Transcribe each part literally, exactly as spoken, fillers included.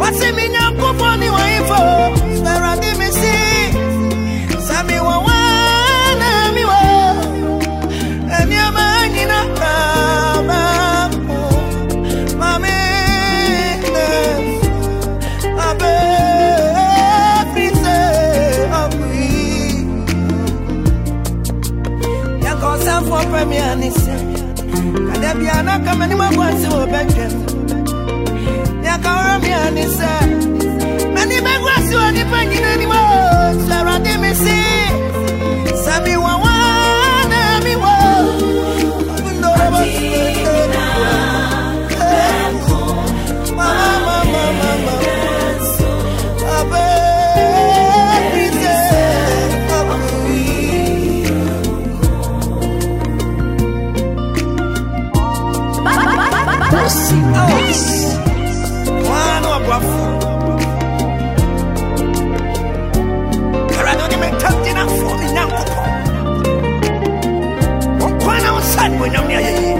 Wasi minya kuponi wa info. Eradi misi. Sami wa wana miwa. Enyama nina rama. Mami. Abe. Prise. Abui. Yakosa for premier nise. Kadebiana kama ni mwanzi wa benkem. Yakawami anisa. Mani begwasi wa nipangina ni mo. Sarade misi. Sami wa wana mi wo. Ndoro basi. Mama mama mama. Abe. Prise. Abui. Bossy Mix. Wano wafu. Karadoni metati na fumi na kupo. Wakwana usani wena mnia yeye.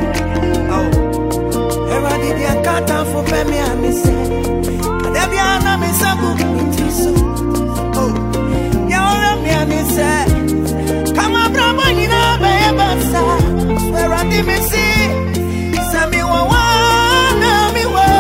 Ewa didi ya kata fupe mi anise. Kadebi ana misabu mitiso. Ya ora mi anise. Kama bravo nina beye basa. Ewa di misi. Sami wa wana mi wa.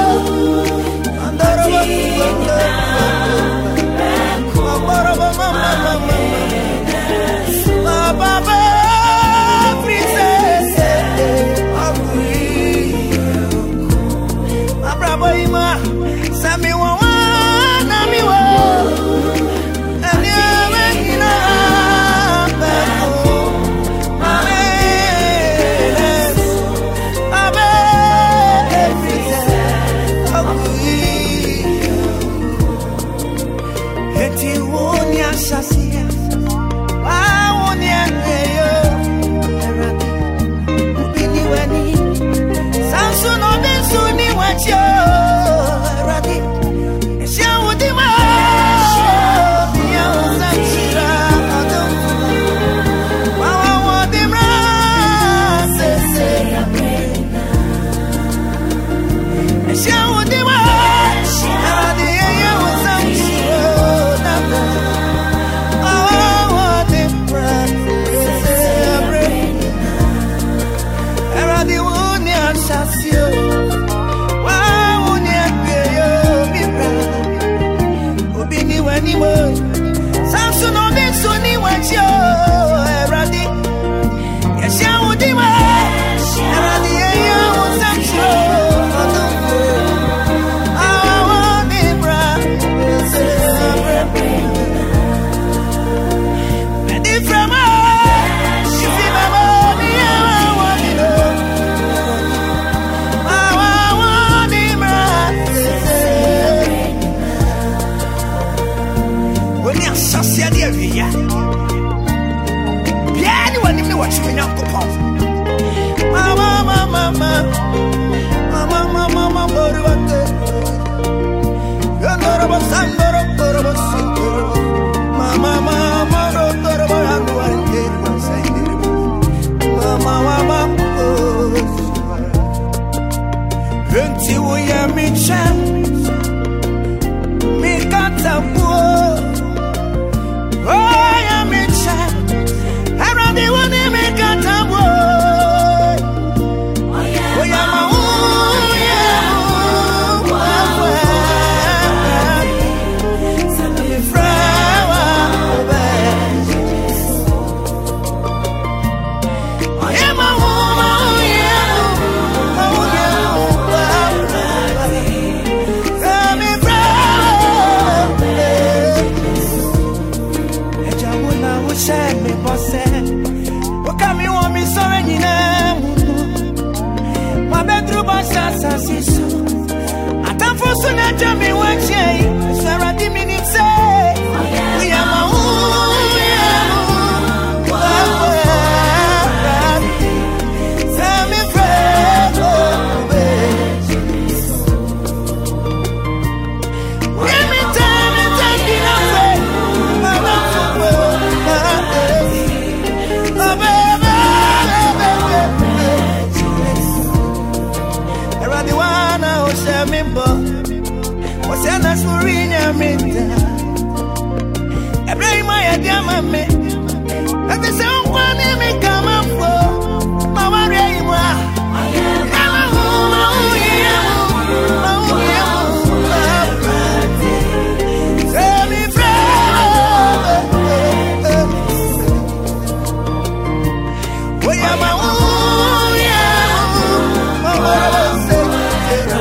Surinya Mita. Every my diamond me. Let the sound one me come up for my worry.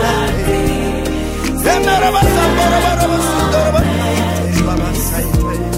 Send